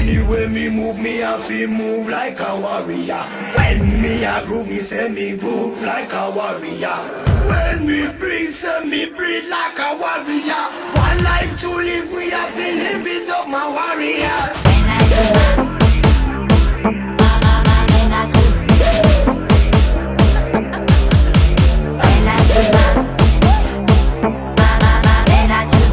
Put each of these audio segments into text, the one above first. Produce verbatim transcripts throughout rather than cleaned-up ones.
Anyway me move, me I feel move like a warrior. When me a groove, me say me groove like a warrior. When me breathe, say me breathe like a warrior. One life to live, we have to live it up, my warrior. When I choose my, my, my, my, when I choose, when I choose my, my, my, my, when I choose,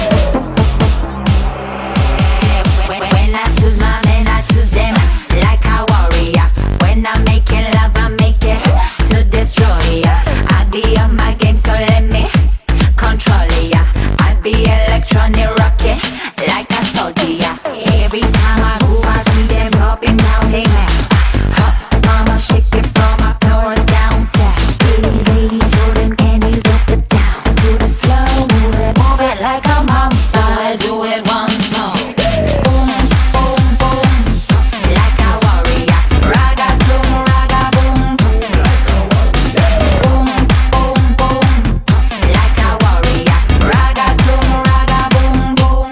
when, when I choose my men, I choose them like a warrior. When I'm making love, I make it to destroy ya. I be on my game, so let me control ya. I be electronic rocket like a soldier. Every time I move, I see them dropping down their mat. Hop, mama, shake it from up north down south. Ladies, ladies, show them candies, drop it down to the floor. Move it, move it like a mom. Do it, do it once more. Boom, boom, boom, like a warrior. Raga, boom, raga, boom, boom, like a warrior. Boom, boom, boom, like a warrior. Raga, boom, raga, boom, boom.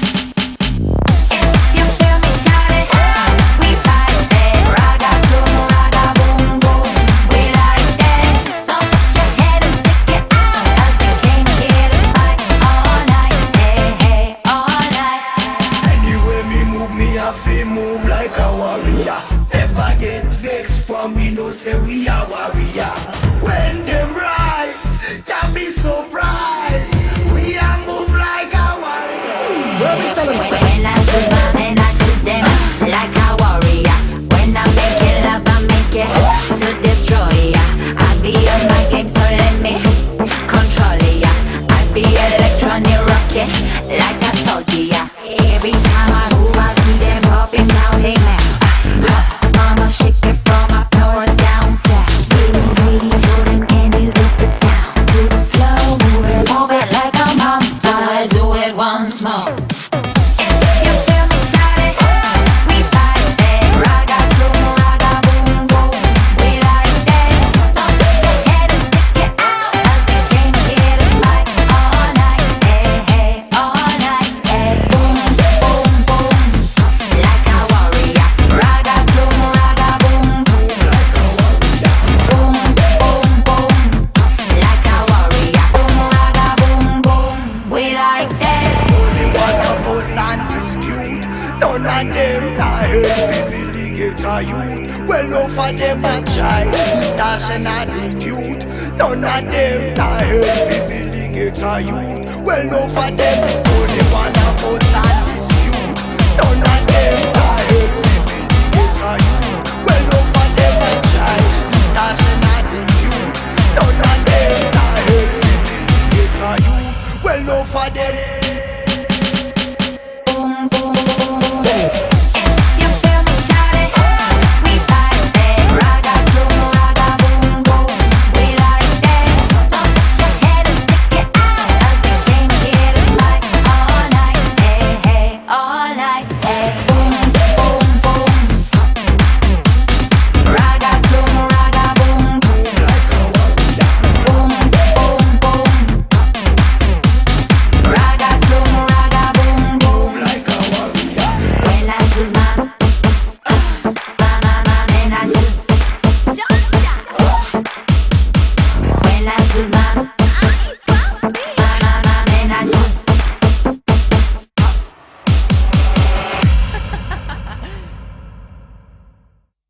If you feel me, shout it. We fight it. Raga, boom, raga, boom, boom. We like that. So put your head and stick it out, 'cause we came here to fight all night. Hey, hey, all night. Anyway me move, me I feel move like a warrior. Never get vexed from me, no say we are warrior. When them rise, can be surprised. We are move like a warrior. Where we telling When, them? when I choose my men, I choose them like a warrior. When I make it love, I make it to destroy ya. I be on my game, so let me control ya. I be electronic rocket like a soldier. Every time I move, I see them dropping down their mat. Hop, mama, shake it from up north down south. Ladies, ladies, show them candies, drop it down to the floor. Move it, move it like a mom. Do it, do it once more. If you feel me, shout it. We fight it. Raga, boom, raga, boom, boom. We like that. So put your head and stick it out, 'cause we came here to fight all night. Hey, hey, all night. Hey, boom, boom, boom, like a warrior. Raga, boom, raga, boom, boom, like a warrior. Boom, boom, boom, like a warrior. Boom, raga, boom, boom. We like that. Only one of us undisputed. None of them not help me really get a youth. Well, no for them a try. The stash and a dispute. None of them not help me really get a youth. Well, no for them. Only one of us undisputed. None